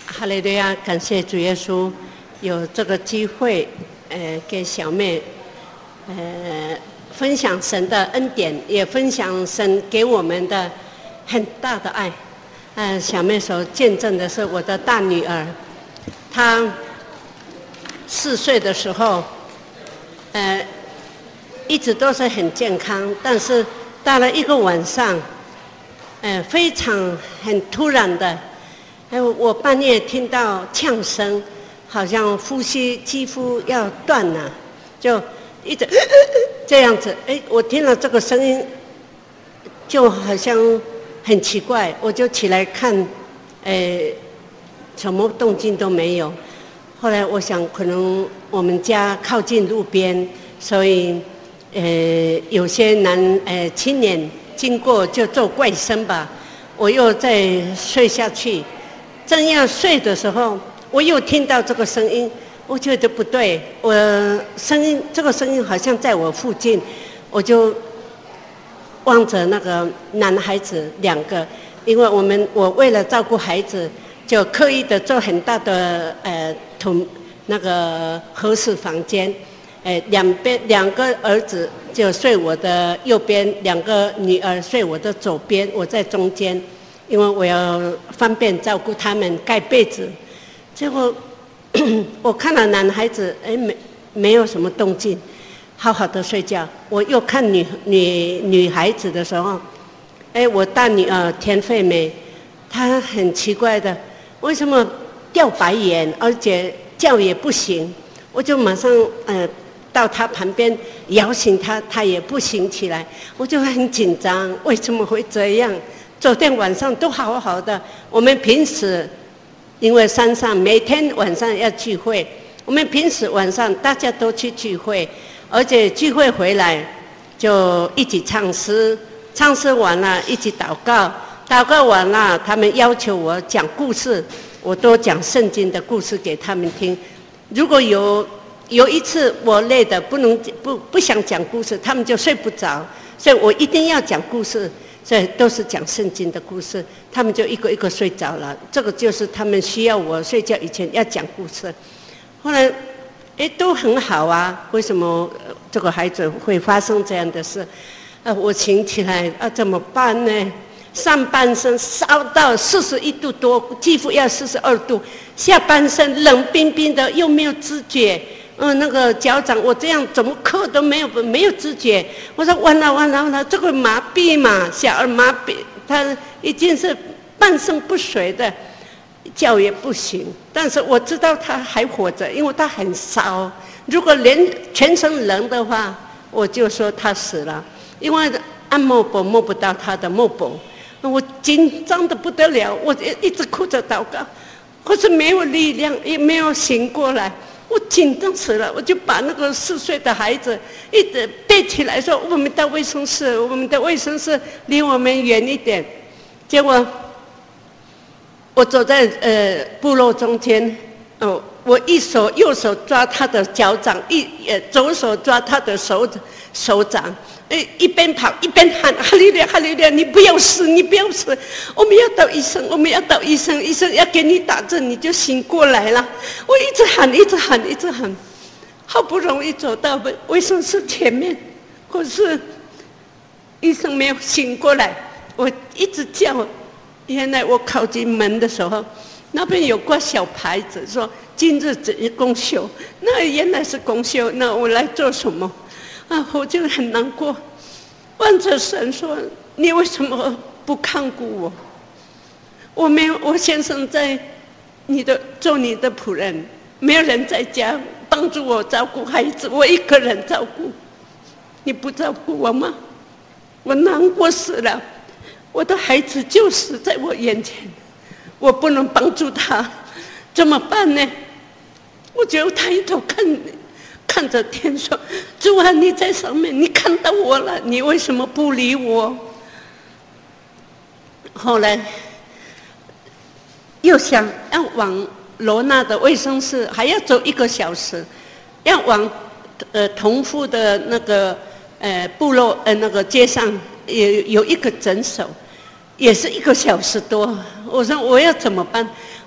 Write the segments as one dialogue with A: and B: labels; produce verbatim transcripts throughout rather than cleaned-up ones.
A: 哈利路亚！感谢主耶稣，有这个机会，呃，给小妹，呃，分享神的恩典，也分享神给我们的很大的爱。呃，小妹所见证的是我的大女儿，她四岁的时候，呃，一直都是很健康，但是到了一个晚上，呃，非常很突然的。哎，我半夜听到呛声，好像呼吸几乎要断了，就一直这样子。哎，我听了这个声音，就好像很奇怪，我就起来看，哎，什么动静都没有。后来我想，可能我们家靠近路边，所以呃，有些男呃青年经过就做怪声吧。我又再睡下去。正要睡的时候，我又听到这个声音，我觉得不对，我声音这个声音好像在我附近，我就望着那个男孩子两个，因为我们我为了照顾孩子，就刻意的做很大的呃同那个合适房间，呃两边两个儿子就睡我的右边，两个女儿睡我的左边，我在中间。因为我要方便照顾他们，盖被子，结果我看到男孩子，哎，没没有什么动静，好好的睡觉。我又看女女女孩子的时候，哎，我大女儿田惠美，她很奇怪的，为什么掉白眼，而且叫也不醒，我就马上呃到她旁边摇醒她，她也不醒起来，我就很紧张，为什么会这样？昨天晚上都好好的，我们平时因为山上每天晚上要聚会，我们平时晚上大家都去聚会，而且聚会回来就一起唱诗，唱诗完了一起祷告，祷告完了他们要求我讲故事，我都讲圣经的故事给他们听。如果有有一次我累的不能不不想讲故事，他们就睡不着，所以我一定要讲故事。所以都是讲圣经的故事，他们就一个一个睡着了。这个就是他们需要我睡觉以前要讲故事。后来，哎，都很好啊，为什么这个孩子会发生这样的事？啊，我醒起来啊，怎么办呢？上半身烧到四十一度多，几乎要四十二度，下半身冷冰冰的，又没有知觉。嗯，那个脚掌我这样怎么磕都没有没有知觉，我说完了完了完了，这个麻痹嘛，小儿麻痹，他已经是半身不遂的，叫也不行。但是我知道他还活着，因为他很烧。如果连全身冷的话，我就说他死了，因为按摩棒摸不到他的脉搏，我紧张的不得了，我一直哭着祷告，可是没有力量，也没有醒过来。我紧张死了，我就把那个四岁的孩子一直背起来说：“我们到卫生室，我们的卫生室离我们远一点。”结果我走在呃部落中间，哦，我一手右手抓他的脚掌，一呃左手抓他的手手掌，哎，一边跑一边喊：“哈利路亚，哈利路亚！你不要死，你不要死！我们要到医生，我们要到医生，医生要给你打针，你就醒过来了。”我一直喊，一直喊，一直喊，好不容易走到卫生室前面，可是医生没有醒过来。我一直叫，原来我靠近门的时候，那边有挂小牌子说今日只公休，那原来是公休，那我来做什么？啊，我就很难过，望着神说：“你为什么不看顾我？我没有，我先生在你的做你的仆人，没有人在家帮助我照顾孩子，我一个人照顾，你不照顾我吗？我难过死了，我的孩子就死在我眼前，我不能帮助他，怎么办呢？”我就抬头看。看着天说：“主啊，你在上面，你看到我了，你为什么不理我？”后来又想要往罗娜的卫生室，还要走一个小时，要往呃同父的那个呃部落呃那个街上也有一个诊所，也是一个小时多。我说我要怎么办？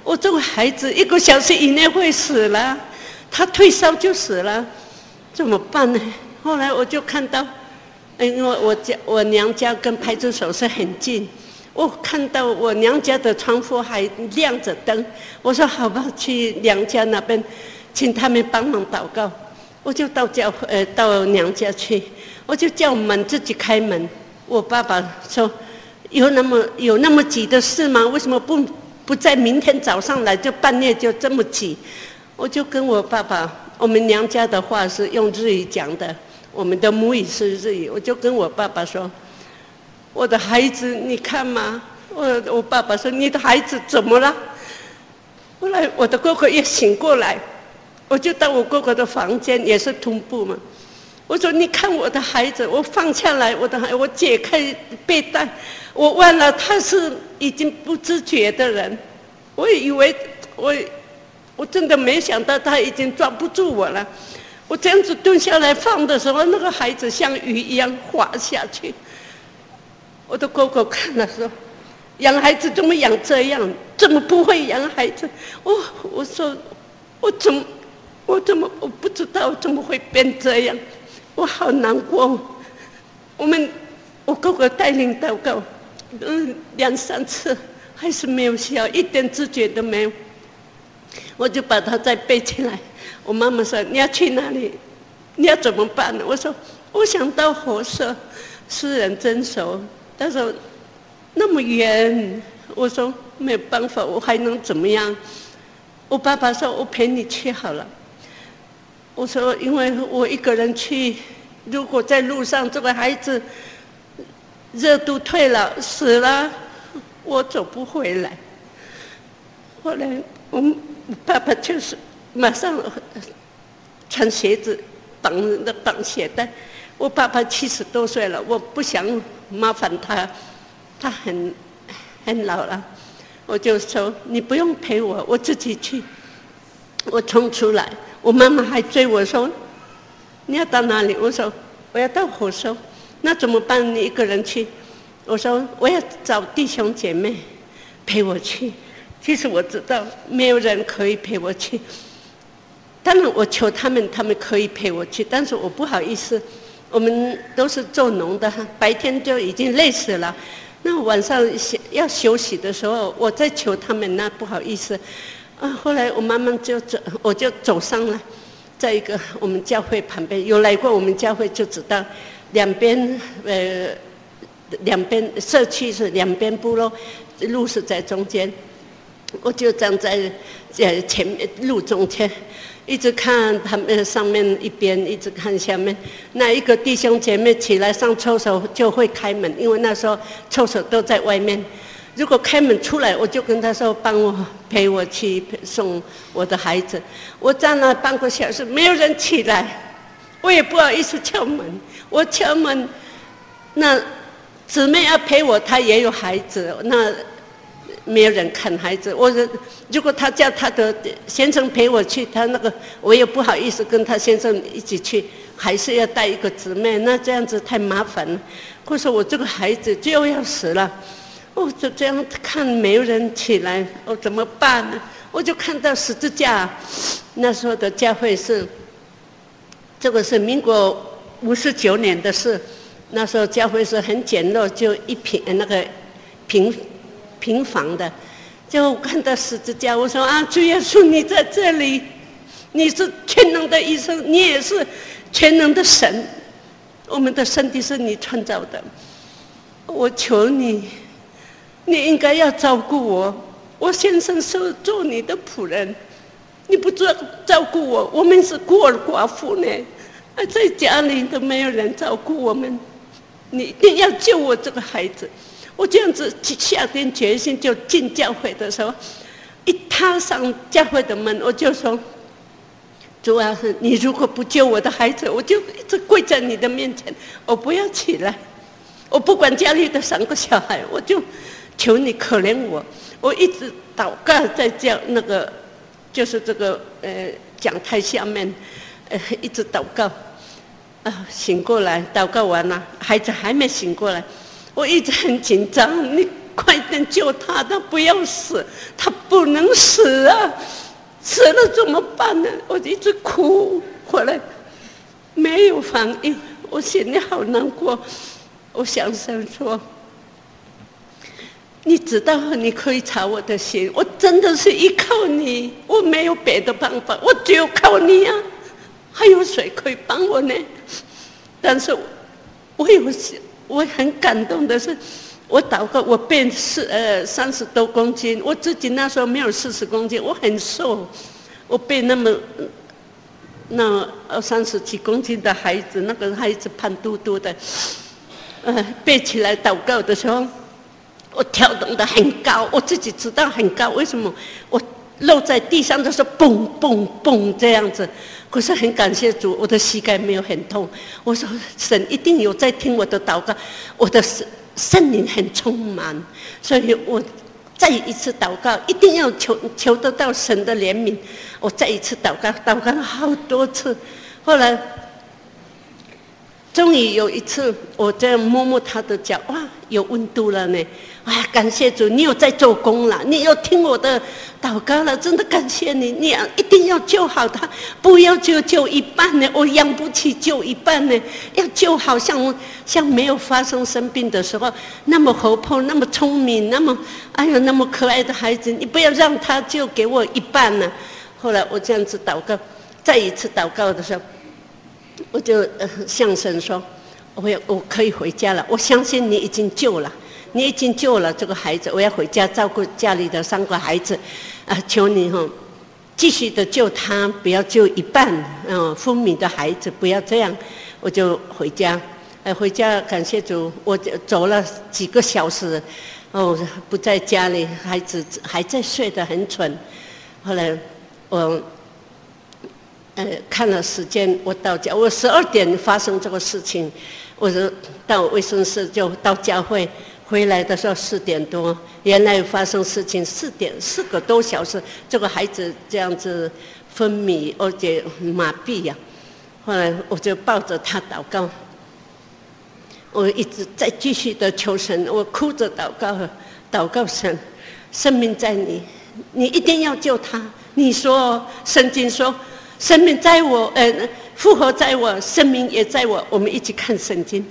A: 我这个孩子一个小时以内会死了，他退烧就死了，怎么办呢？后来我就看到，因为我家我娘家跟派出所是很近，我看到我娘家的窗户还亮着灯，我说好吧，去娘家那边，请他们帮忙祷告。我就到家呃到娘家去，我就叫门自己开门。我爸爸说，有那么有那么急的事吗？为什么不不在明天早上来，就半夜就这么急？我就跟我爸爸，我们娘家的话是用日语讲的，我们的母语是日语，我就跟我爸爸说，我的孩子你看嘛，我我爸爸说你的孩子怎么了？后来我的哥哥也醒过来，我就到我哥哥的房间，也是同步嘛。我说你看我的孩子，我放下来我的孩子，我解开被单，我忘了他是已经不自觉的人，我以为我我真的没想到他已经抓不住我了。我这样子蹲下来放的时候，那个孩子像鱼一样滑下去。我的哥哥看了说，养孩子怎么养这样，怎么不会养孩子？我我说我怎么我怎么我不知道怎么会变这样，我好难过。我们我哥哥带领祷告，嗯，两三次还是没有效，一点知觉都没有。我就把他再背起来。我妈妈说你要去哪里？你要怎么办呢？我说我想到火社私人诊所，他说那么远，我说没有办法，我还能怎么样？我爸爸说我陪你去好了。我说因为我一个人去，如果在路上这个孩子热度退了死了，我走不回来。后来我爸爸就是马上穿鞋子绑绑鞋带。我爸爸七十多岁了，我不想麻烦他，他很很老了，我就说你不用陪我，我自己去。我冲出来，我妈妈还追我说你要到哪里？我说我要到火收。那怎么办？你一个人去？我说我要找弟兄姐妹陪我去。其实我知道没有人可以陪我去，当然我求他们，他们可以陪我去，但是我不好意思。我们都是做农的，白天就已经累死了，那晚上要休息的时候，我再求他们，那不好意思。啊，后来我慢慢就走，我就走上了，在一个我们教会旁边，有来过我们教会就知道，两边呃两边社区是两边部落，路是在中间，我就站在呃前面路中间。一直看他们上面一边，一直看下面。那一个弟兄姐妹起来上厕所就会开门，因为那时候厕所都在外面。如果开门出来，我就跟他说帮我陪我去送我的孩子。我站了半个小时，没有人起来，我也不好意思敲门。我敲门，那姊妹要陪我，她也有孩子，那没有人看孩子。我如果他叫他的先生陪我去，他那个我也不好意思跟他先生一起去，还是要带一个姊妹，那这样子太麻烦了。或者我这个孩子就要死了，我就这样看没有人起来，我怎么办呢？我就看到十字架，那时候的教会是，这个是民国五十九年的事，那时候教会是很简陋，就一平那个平。平房的，就看到十字架，我说啊，主耶稣你在这里，你是全能的医生，你也是全能的神，我们的身体是你创造的，我求你，你应该要照顾我，我先生是做你的仆人，你不照照顾我，我们是孤儿寡妇呢，在家里都没有人照顾我们，你一定要救我这个孩子。我这样子下定决心，就进教会的时候，一踏上教会的门，我就说：“主啊，你如果不救我的孩子，我就一直跪在你的面前，我不要起来，我不管家里的三个小孩，我就求你可怜我。”我一直祷告在教那个，就是这个呃讲台下面，呃一直祷告，啊醒过来，祷告完了，孩子还没醒过来。我一直很紧张，你快点救他，他不要死，他不能死啊！死了怎么办呢？我一直哭，回来没有反应，我心里好难过。我想神说，你知道你可以查我的心，我真的是依靠你，我没有别的办法，我只有靠你啊！还有谁可以帮我呢？但是我有我很感动的是，我祷告，我变四呃三十多公斤，我自己那时候没有四十公斤，我很瘦，我变那么那二三十几公斤的孩子，那个孩子胖嘟嘟的，呃，背起来祷告的时候，我跳动得很高，我自己知道很高，为什么？我落在地上的时候，蹦蹦蹦这样子。可是很感谢主，我的膝盖没有很痛。我说神一定有在听我的祷告，我的圣灵很充满，所以我再一次祷告，一定要求求得到神的怜悯。我再一次祷告，祷告了好多次，后来终于有一次，我这样摸摸他的脚，哇，有温度了呢！哎，感谢主，你有在做工了，你有听我的祷告了，真的感谢你！你一定要救好他，不要就救一半呢，我养不起救一半呢，要救好像像没有发生生病的时候那么活泼、那么聪明、那么哎呦那么可爱的孩子，你不要让他就给我一半呢。后来我这样子祷告，再一次祷告的时候，我就呃向神说，我我可以回家了，我相信你已经救了。你已经救了这个孩子，我要回家照顾家里的三个孩子，啊，求你哈、哦，继续的救他，不要救一半，嗯，昏迷的孩子不要这样，我就回家，呃，回家感谢主，我走了几个小时，哦，不在家里，孩子还在睡得很沉，后来我，呃，看了时间，我到家，我十二点发生这个事情，我就到卫生室就到教会。回来的时候四点多，原来发生事情四点四个多小时，这个孩子这样子昏迷而且麻痹呀、啊。后来我就抱着他祷告，我一直在继续的求神，我哭着祷告，祷告神，生命在你，你一定要救他。你说圣经说，生命在我，呃，复活在我，生命也在我。我们一起看圣经。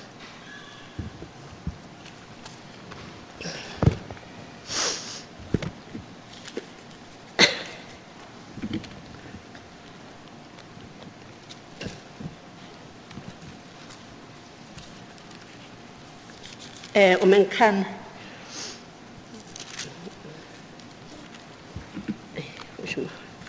A: 呃，我们看，哎，为什么？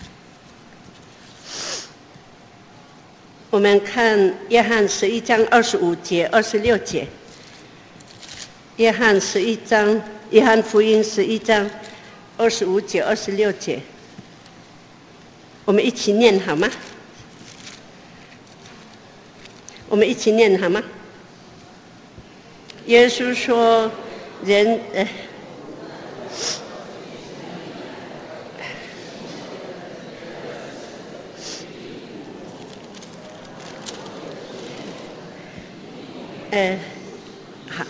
A: 我们看约翰十一章二十五节、二十六节。约翰十一章，约翰福音十一章二十五节、二十六节，我们一起念好吗？我们一起念好吗？耶稣说：“人，呃，呃，好，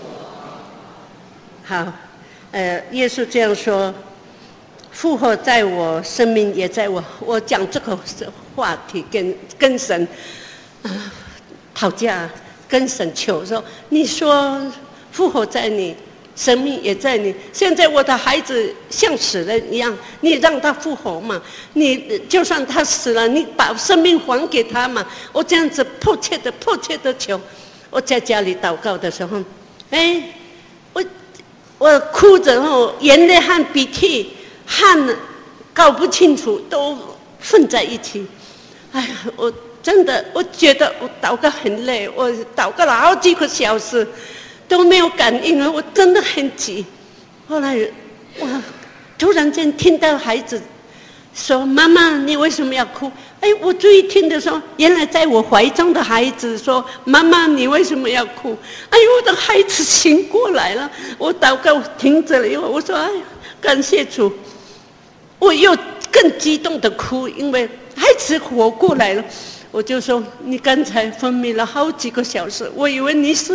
A: 好，呃，耶稣这样说：复活在我，生命也在我。我讲这个话题跟跟神啊、呃、讨价。”跟神求说，你说复活在你，生命也在你。现在我的孩子像死了一样，你让他复活嘛？你就算他死了，你把生命还给他嘛？我这样子迫切的、迫切的求。我在家里祷告的时候，哎，我我哭着哦，眼泪和鼻涕、汗搞不清楚，都混在一起。哎呀，我。真的，我觉得我祷告很累，我祷告了好几个小时都没有感应了，我真的很急。后来我突然间听到孩子说：“妈妈，你为什么要哭？”哎，我注意听的时候，原来在我怀中的孩子说：“妈妈，你为什么要哭？”哎，我的孩子醒过来了。我祷告停止了以后，我说：“哎，感谢主！”我又更激动的哭，因为孩子活过来了。我就说，你刚才昏迷了好几个小时，我以为你死了，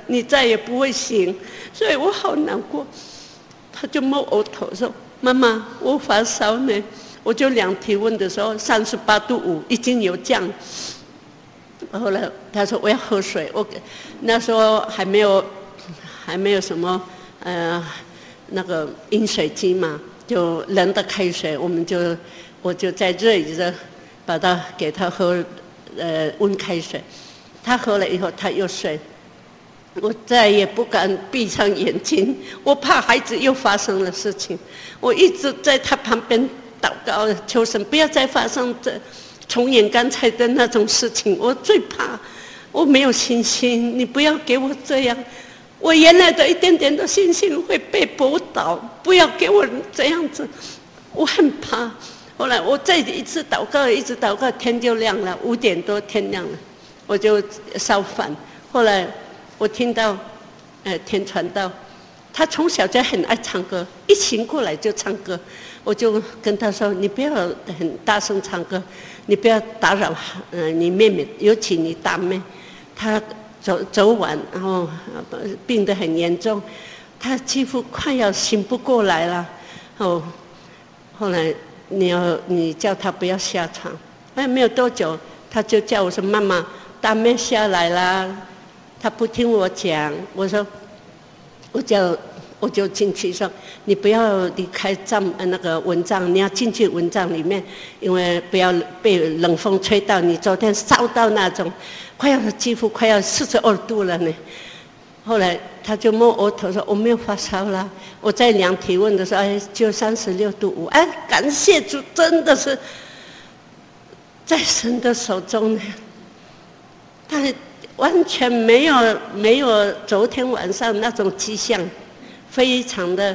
A: 你再也不会醒。所以我好难过。他就摸额头说：“妈妈，我发烧呢。”我就量体温的时候三十八度五，已经有降。后来他说我要喝水，我那时候还没有还没有什么呃那个饮水机嘛，就冷的开水，我们就我就在热一热，把它给他喝呃温开水，他喝了以后他又睡。我再也不敢闭上眼睛，我怕孩子又发生了事情。我一直在他旁边祷告，求神不要再发生这重演刚才的那种事情。我最怕，我没有信心，你不要给我这样。我原来的一点点的信心会被驳倒，不要给我这样子，我很怕。后来我再一次祷告，一直祷告，天就亮了，五点多天亮了，我就烧饭。后来我听到，呃，天传道，他从小就很爱唱歌，一醒过来就唱歌。我就跟他说：“你不要很大声唱歌，你不要打扰，呃，你妹妹，尤其你大妹，她走走晚，然后病得很严重，她几乎快要醒不过来了。哦，后来你要你叫她不要下床。哎，没有多久，她就叫我说：妈妈，大妹下来啦。”他不听我讲，我说，我就我就进去说，你不要离开帐那个蚊帐，你要进去蚊帐里面，因为不要被冷风吹到。你昨天烧到那种，快要几乎快要四十二度了呢。后来他就摸额头说我没有发烧啦。我在量体温的时候，哎，就三十六度五。哎，感谢主，真的是在神的手中呢。他完全没有没有昨天晚上那种迹象，非常的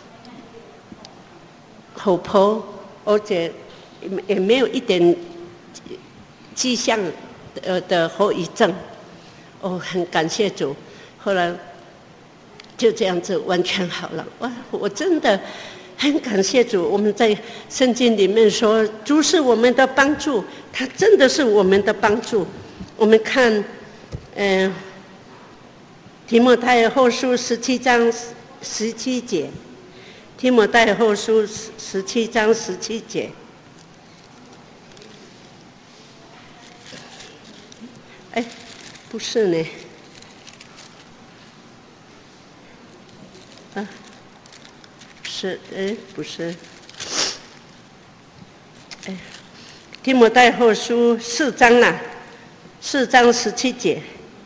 A: 活泼，而且也没有一点迹象的的后遗症。哦，很感谢主。后来就这样子完全好了。哇，我真的很感谢主。我们在圣经里面说，主是我们的帮助，他真的是我们的帮助。我们看。嗯，提摩太后书十七章十七节，提摩太后书十七章十七节。哎，不是呢，啊，是，哎，不是，哎，提摩太后书四章啦，四章十七节。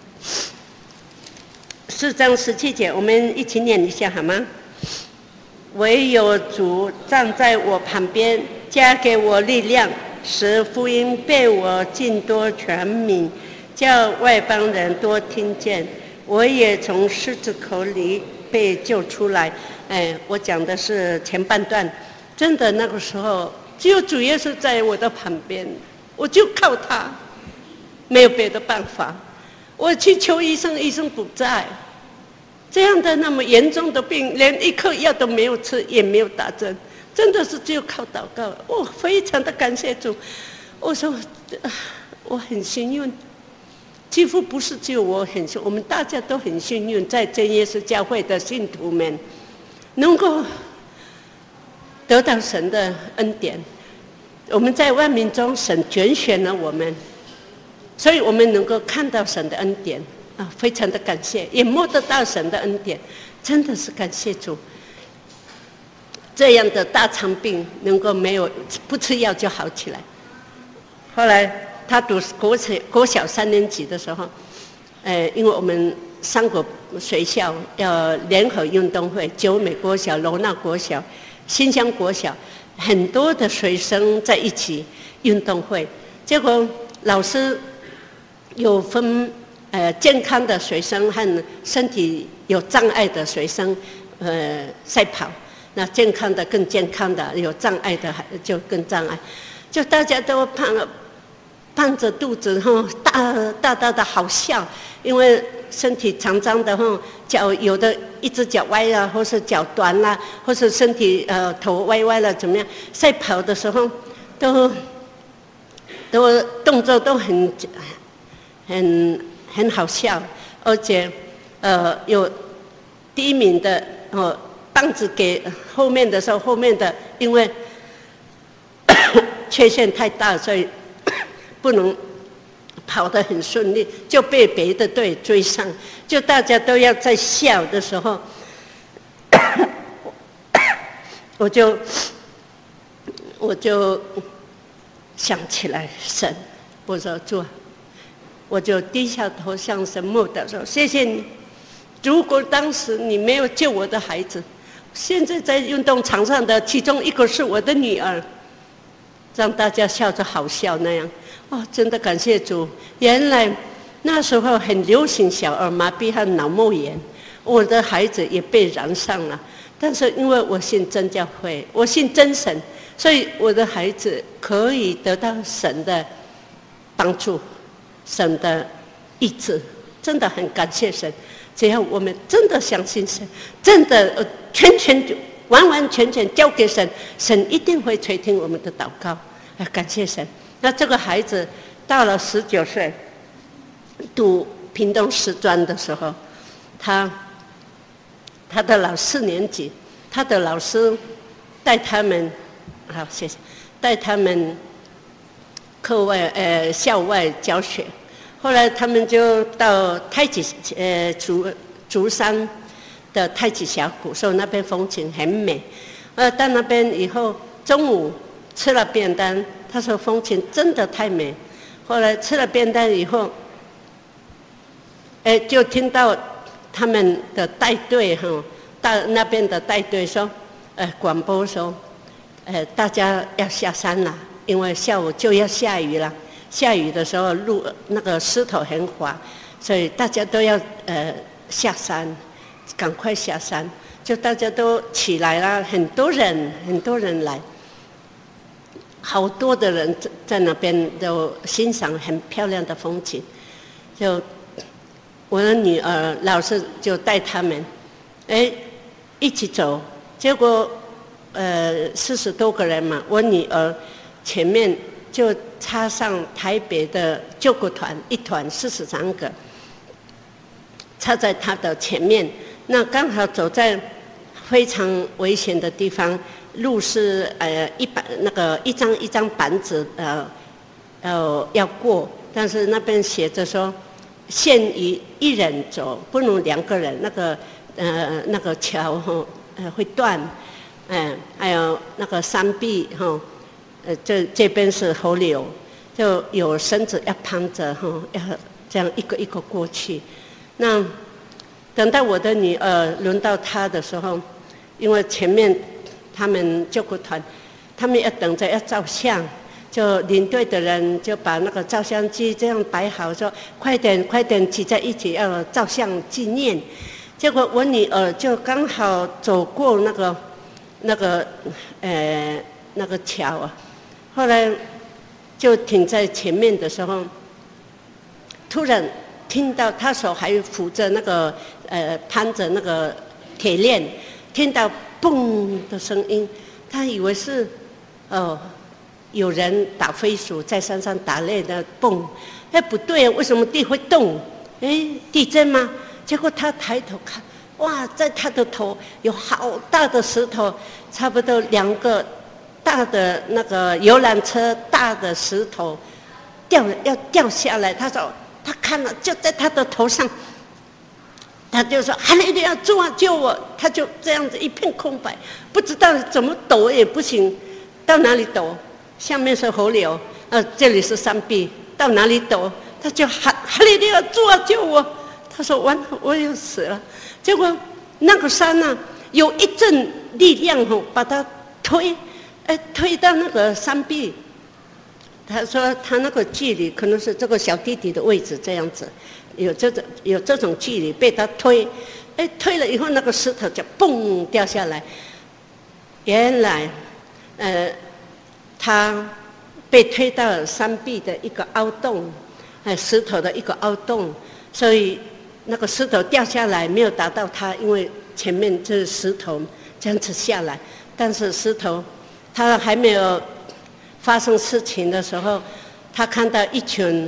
A: 四章十七节，我们一起念一下好吗？唯有主站在我旁边，加给我力量，使福音被我尽多传明，叫外邦人多听见。我也从狮子口里被救出来。哎，我讲的是前半段。真的那个时候，只有主耶稣在我的旁边，我就靠他，没有别的办法。我去求医生，医生不在。这样的那么严重的病，连一颗药都没有吃，也没有打针，真的是只有靠祷告。我非常的感谢主。我说，我很幸运，几乎不是只有我很幸运，我们大家都很幸运，在真耶稣教会的信徒们，能够得到神的恩典。我们在万民中，神拣选了我们，所以我们能够看到神的恩典。啊，非常的感谢，也摸得到神的恩典，真的是感谢主。这样的大肠病能够没有不吃药就好起来。后来他读国小国小三年级的时候，呃，因为我们三个学校要联合运动会，九美国小、罗纳国小、新乡国小，很多的学生在一起运动会，结果老师有分。呃，健康的学生和身体有障碍的学生，呃，赛跑。那健康的更健康的，有障碍的就更障碍。就大家都胖了，胖着肚子哈，大大大的好笑，因为身体长长的哈，脚有的一只脚歪了，或是脚短了，或是身体呃头歪歪了，怎么样？赛跑的时候都都动作都很很。很好笑，而且呃，有第一名的哦，棒子给后面的时候，后面的因为缺陷太大，所以不能跑得很顺利，就被别的队追上。就大家都要在笑的时候，我就我就想起来神，我说主，我就低下头向神默祷说：谢谢你。如果当时你没有救我的孩子，现在在运动场上的其中一个是我的女儿，让大家笑着好笑那样。哦，真的感谢主！原来那时候很流行小儿麻痹和脑膜炎，我的孩子也被染上了。但是因为我信真教会，我信真神，所以我的孩子可以得到神的帮助，神的医治，真的很感谢神。只要我们真的相信神，真的呃全全完完全全交给神，神一定会垂听我们的祷告。啊，感谢神！那这个孩子到了十九岁，读屏东师专的时候，他他的老四年级，他的老师带他们，好谢谢，带他们课外呃校外教学。后来他们就到太极呃竹竹山的太极峡谷，说那边风景很美。呃，到那边以后，中午吃了便当，他说风景真的太美。后来吃了便当以后，哎，就听到他们的带队哈，到那边的带队说，呃，广播说，呃，大家要下山了，因为下午就要下雨了。下雨的时候，路那个石头很滑，所以大家都要呃下山，赶快下山。就大家都起来了，很多人很多人来，好多的人在那边都欣赏很漂亮的风景。就我的女儿老师就带他们，哎，一起走。结果呃四十多个人嘛，我女儿前面就插上台北的救国团一团四十三个，插在他的前面。那刚好走在非常危险的地方，路是呃一板那个一张一张板子呃呃要过，但是那边写着说限于一人走，不能两个人。那个呃那个桥哈呃会断，嗯、呃，还有那个山壁哈。呃，这这边是河流，就有绳子要攀着哈，要这样一个一个过去。那等到我的女儿轮到她的时候，因为前面他们救国团，他们要等着要照相，就领队的人就把那个照相机这样摆好，说快点快点挤在一起要照相纪念。结果我女儿就刚好走过那个那个呃那个桥啊。后来就停在前面的时候，突然听到他手还扶着那个呃攀着那个铁链，听到嘣的声音，他以为是哦有人打飞鼠在山上打擂的嘣，哎不对啊，为什么地会动？哎地震吗？结果他抬头看，哇，在他的头有好大的石头，差不多两个大的那个游览车大的石头掉要掉下来。他说他看了就在他的头上，他就说还一定要救啊救我。他就这样子一片空白，不知道怎么抖也不行，到哪里抖？下面是河流，呃这里是山壁，到哪里抖？他就喊还一定要救啊救我。他说完了我又死了。结果那个山呢、啊、有一阵力量吼把他推哎，推到那个山壁，他说他那个距离可能是这个小弟弟的位置这样子，有这种有这种距离被他推，哎，推了以后那个石头就嘣掉下来。原来，呃，他被推到山壁的一个凹洞，哎，石头的一个凹洞，所以那个石头掉下来没有打到他，因为前面这石头这样子下来，但是石头。他还没有发生事情的时候，他看到一群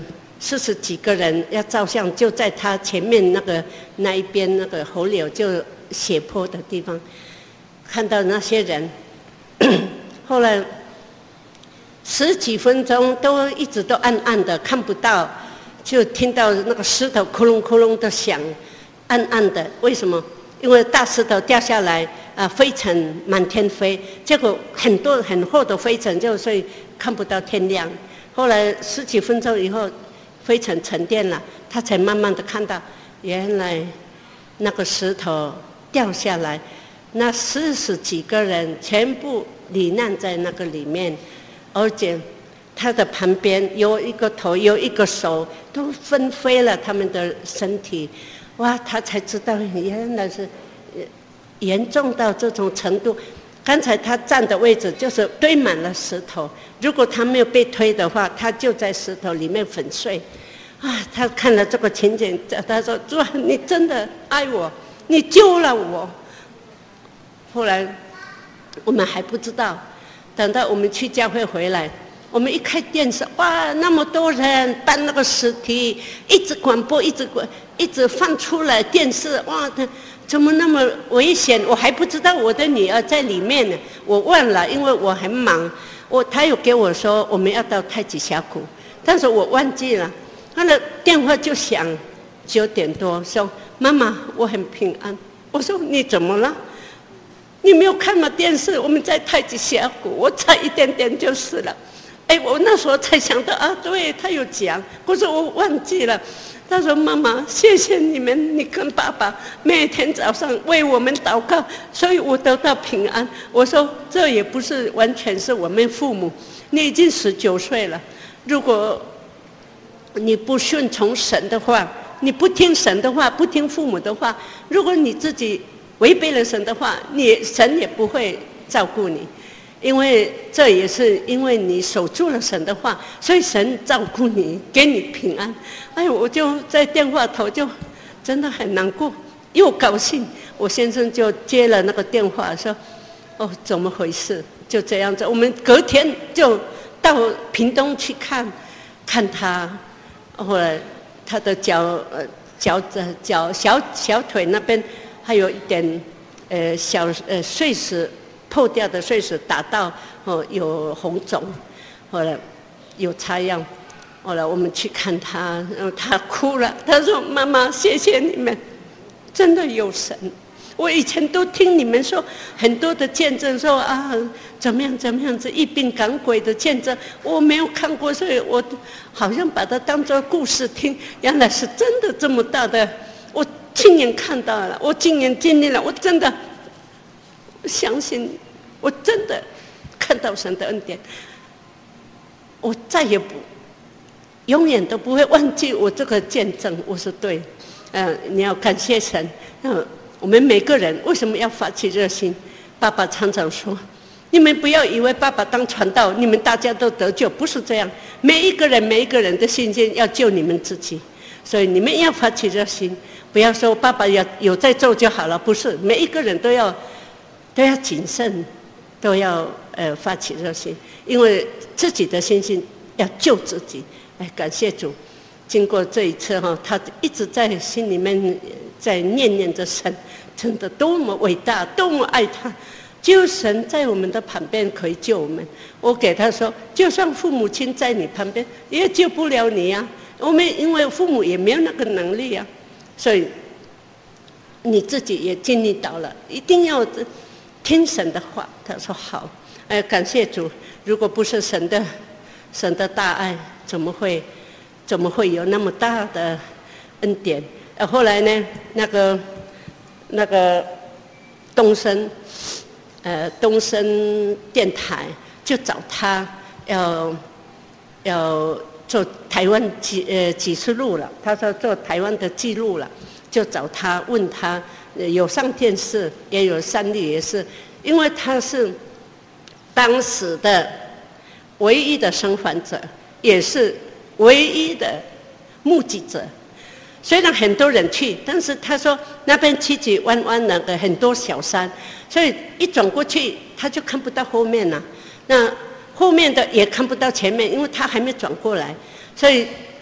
A: 四十几个人要照相，就在他前面那个那一边那个河流就斜坡的地方，看到那些人，后来十几分钟都一直都暗暗的看不到，就听到那个石头窟窿窟窿的响，暗暗的。为什么？因为大石头掉下来，啊，灰尘满天飞，结果很多很厚的灰尘，就所以看不到天亮。后来十几分钟以后，灰尘沉淀了，他才慢慢的看到，原来那个石头掉下来，那四十几个人全部罹难在那个里面，而且他的旁边有一个头，有一个手，都分飞了他们的身体。哇，他才知道原来是严重到这种程度。刚才他站的位置就是堆满了石头，如果他没有被推的话，他就在石头里面粉碎。啊，他看了这个情景，他说：“主啊，你真的爱我，你救了我。”后来我们还不知道，等到我们去教会回来，我们一开电视，哇，那么多人搬那个尸体，一直广播，一直广，一直放出来电视，哇，他怎么那么危险？我还不知道我的女儿在里面呢，我忘了，因为我很忙。我他有给我说我们要到太极峡谷，但是我忘记了。他的电话就响，九点多说：“妈妈，我很平安。”我说：“你怎么了？你没有看吗？电视，我们在太极峡谷，我差一点点就死了。”哎，我那时候才想到啊，对，他有讲，可是我忘记了。他说：“妈妈，谢谢你们，你跟爸爸每天早上为我们祷告，所以我得到平安。”我说：“这也不是完全是我们父母，你已经十九岁了，如果你不顺从神的话，你不听神的话，不听父母的话，如果你自己违背了神的话，你神也不会照顾你。”因为这也是因为你守住了神的话，所以神照顾你，给你平安。哎，我就在电话头就真的很难过，又高兴。我先生就接了那个电话，说：“哦，怎么回事？”就这样子，我们隔天就到屏东去看看他。后来他的脚呃脚脚小小腿那边还有一点呃小呃碎石。破掉的碎石打到哦，有红肿，后来有插样，后来我们去看他，然后他哭了，他说：“妈妈，谢谢你们，真的有神。我以前都听你们说很多的见证，说啊怎么样怎么样子一并赶鬼的见证，我没有看过，所以我好像把它当作故事听。原来是真的这么大的，我亲眼看到了，我亲眼经历了，我真的。”相信我真的看到神的恩典，我再也不永远都不会忘记我这个见证。我说对，呃，你要感谢神。呃，我们每个人为什么要发起热心？爸爸常常说，你们不要以为爸爸当传道，你们大家都得救，不是这样。每一个人每一个人的信心要救你们自己，所以你们要发起热心，不要说爸爸要有在做就好了，不是，每一个人都要。都要谨慎，都要呃发起热心，因为自己的信心要救自己。哎，感谢主，经过这一次哈，他一直在心里面在念念着神，真的多么伟大，多么爱他。只有神在我们的旁边可以救我们。我给他说，就算父母亲在你旁边，也救不了你呀、啊。我们因为父母也没有那个能力啊，所以你自己也经历到了，一定要听神的话。他说好，哎，感谢主。如果不是神的神的大爱，怎么会怎么会有那么大的恩典？呃，后来呢，那个那个东升，呃，东升电台就找他要要做台湾几呃几十录了。他说做台湾的记录了，就找他问他。有上电视，也有三立，也是，因为他是当时的唯一的生还者，也是唯一的目击者。虽然很多人去，但是他说那边曲曲弯弯的很多小山，所以一转过去他就看不到后面了。那后面的也看不到前面，因为他还没转过来，所以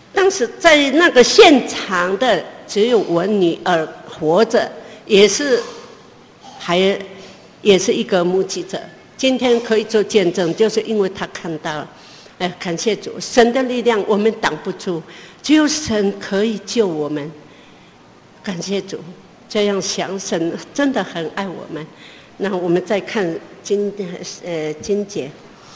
A: 当时在那个现场的只有我女儿活着，也是还也是一个目击者。今天可以做见证，就是因为她看到了。哎，感谢主，神的力量我们挡不住，只有神可以救我们。感谢主，这样想，神真的很爱我们。那我们再看经呃经节。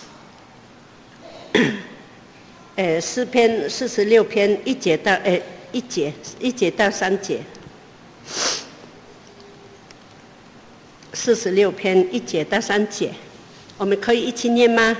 A: 呃，诗篇四十六篇一节到呃一节一节到三节，四十六篇一节到三节，我们可以一起念吗？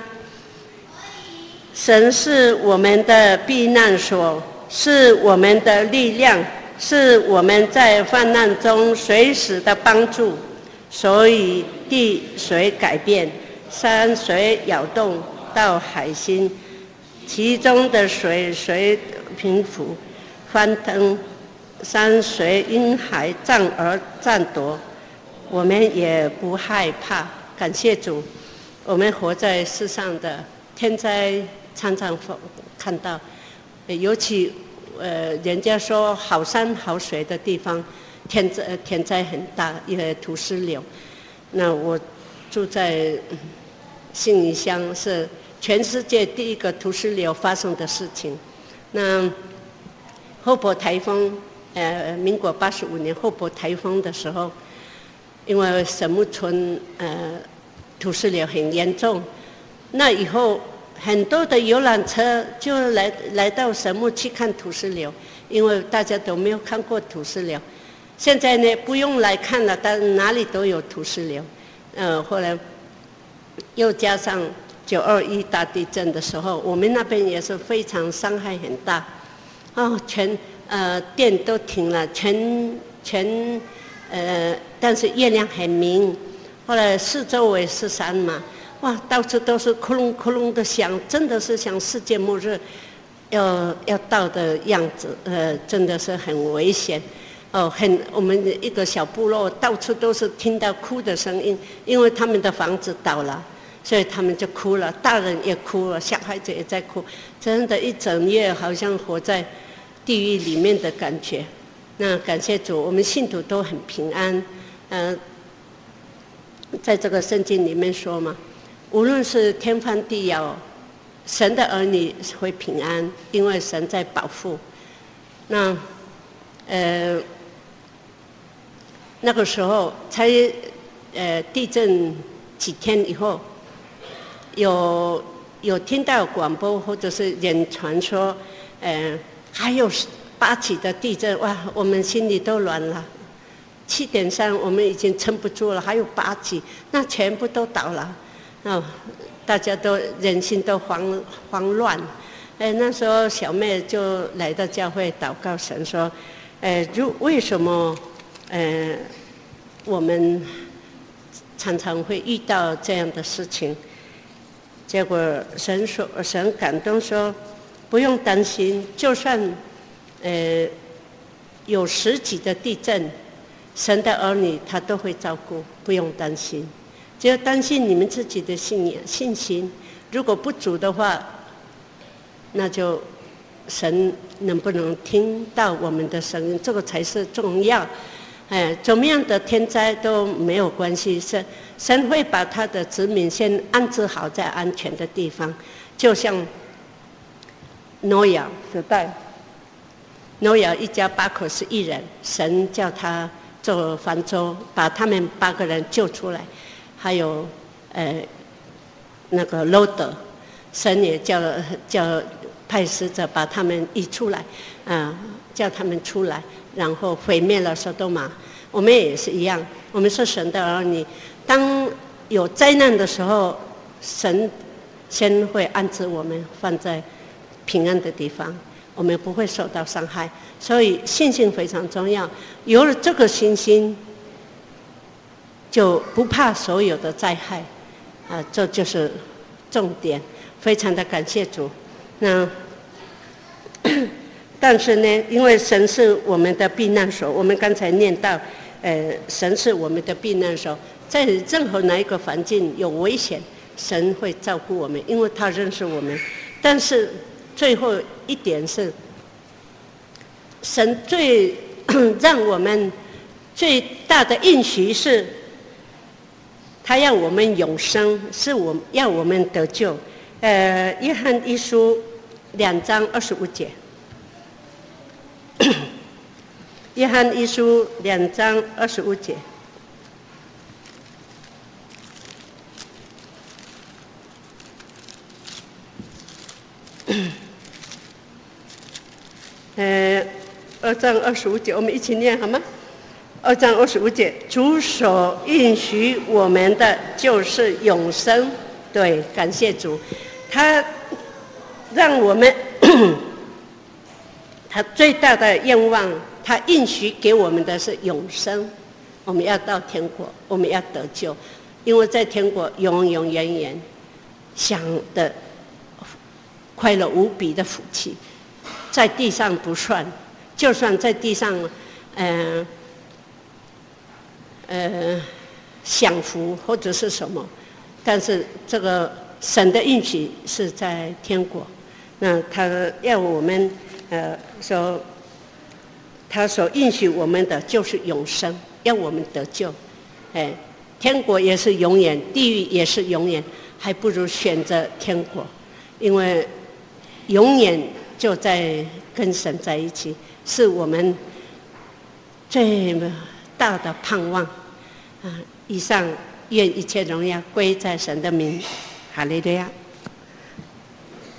A: 神是我们的避难所，是我们的力量，是我们在患难中随时的帮助。所以地水改变，山水摇动到海心。其中的水随平伏，翻腾；山随因海涨而战夺，我们也不害怕。感谢主，我们活在世上的天灾常常看到，尤其呃，人家说好山好水的地方，天灾天灾很大，也土石流。那我住在信义乡，是全世界第一个土石流发生的事情。那后柏台风，呃，民国八十五年后柏台风的时候，因为神木村呃土石流很严重，那以后很多的游览车就来来到神木去看土石流，因为大家都没有看过土石流。现在呢，不用来看了，但哪里都有土石流。呃，后来又加上九二一大地震的时候，我们那边也是非常伤害很大，哦，全呃电都停了，全全呃，但是月亮很明。后来四周围是山嘛，哇，到处都是窟窿窟窿的响，真的是像世界末日要要到的样子，呃，真的是很危险。哦，很，我们一个小部落到处都是听到哭的声音，因为他们的房子倒了。所以他们就哭了，大人也哭了，小孩子也在哭，真的，一整夜好像活在地狱里面的感觉。那感谢主，我们信徒都很平安。呃，在这个圣经里面说嘛，无论是天翻地摇，神的儿女会平安，因为神在保护。那呃那个时候才呃地震几天以后。有有听到广播或者是人传说，呃，还有八级的地震，哇，我们心里都软了。七点三我们已经撑不住了，还有八级，那全部都倒了，哦，大家都人心都慌慌乱。哎，那时候小妹就来到教会祷告神说，呃，如为什么呃我们常常会遇到这样的事情？结果神说，神感动说，不用担心，就算呃有十级的地震，神的儿女他都会照顾，不用担心。只要担心你们自己的信仰信心，如果不足的话，那就神能不能听到我们的声音，这个才是重要。哎，怎么样的天灾都没有关系，神神会把他的子民先安置好在安全的地方，就像挪亚时代，挪亚一家八口是一人，神叫他做方舟，把他们八个人救出来，还有呃那个罗德，神也叫叫派使者把他们移出来，啊、呃，叫他们出来。然后毁灭了索多玛，我们也是一样，我们是神的儿女。当有灾难的时候，神先会安置我们放在平安的地方，我们不会受到伤害。所以信心非常重要，有了这个信心，就不怕所有的灾害，啊、呃，这就是重点。非常的感谢主。那。但是呢，因为神是我们的避难所，我们刚才念到，呃，神是我们的避难所，在任何哪一个环境有危险，神会照顾我们，因为他认识我们。但是最后一点是， 神最让我们最大的应许是，他要我们永生，是我要我们得救。呃，约翰一书两章二十五节，约翰一书两章二十五节。呃，二章二十五节，我们一起念好吗？二章二十五节，主所应许我们的就是永生。对，感谢主，他让我们他最大的愿望，他应许给我们的是永生。我们要到天国，我们要得救，因为在天国永永远远享的快乐无比的福气，在地上不算，就算在地上，呃呃享福或者是什么，但是这个神的应许是在天国。那他要我们呃说，他所应许我们的就是永生，要我们得救。哎，天国也是永远，地狱也是永远，还不如选择天国，因为永远就在跟神在一起，是我们最大的盼望。啊，以上愿一切荣耀归在神的名，哈利路亚。